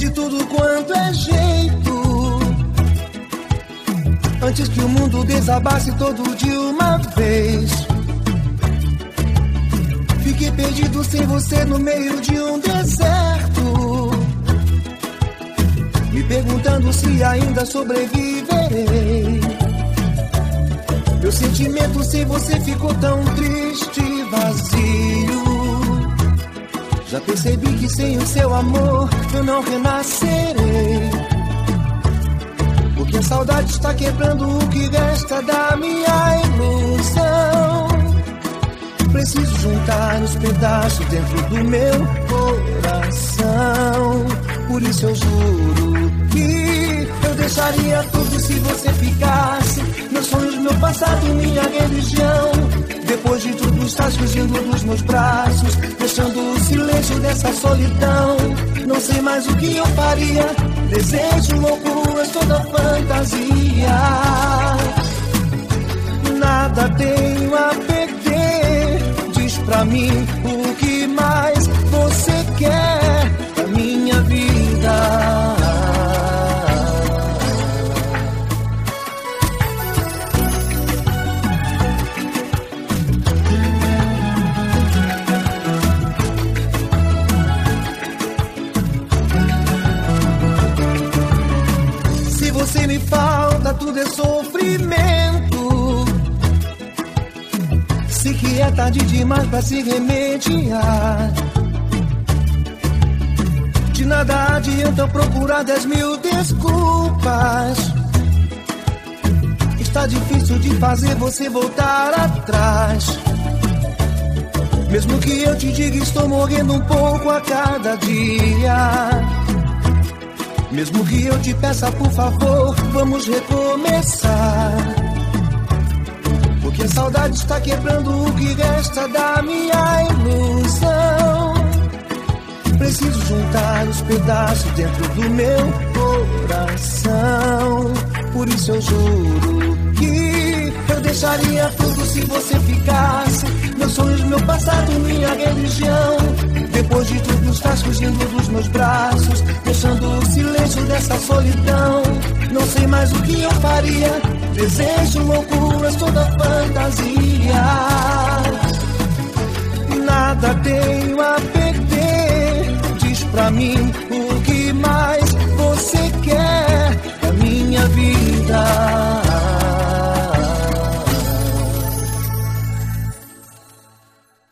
de tudo quanto é jeito, antes que o mundo desabasse todo de uma vez. Fiquei perdido sem você no meio de um deserto, me perguntando se ainda sobreviverei. Meu sentimento sem você ficou tão triste e vazio. Já percebi que sem o seu amor eu não renascerei, porque a saudade está quebrando o que resta da minha ilusão. Preciso juntar os pedaços dentro do meu coração. Por isso eu juro que eu deixaria tudo se você ficasse. Meus sonhos, meu passado, minha religião. Depois de tudo estás fugindo dos meus braços, deixando o silêncio dessa solidão. Não sei mais o que eu faria. Desejo, loucuras, toda fantasia. Nada tenho a perder. Diz pra mim o que mais você quer da minha vida. Se você me falta, tudo é sofrimento. Sei que é tarde demais pra se remediar. De nada adianta procurar 10 mil desculpas. Está difícil de fazer você voltar atrás. Mesmo que eu te diga, estou morrendo um pouco a cada dia. Mesmo que eu te peça, por favor, vamos recomeçar. Porque a saudade está quebrando o que resta da minha ilusão. Preciso juntar os pedaços dentro do meu coração. Por isso eu juro que eu deixaria tudo se você ficasse. Meus sonhos, meu passado, minha religião. Depois de tudo estás fugindo dos meus braços, deixando o silêncio dessa solidão. Não sei mais o que eu faria. Desejo, loucuras, toda fantasia. Nada tenho a perder. Diz pra mim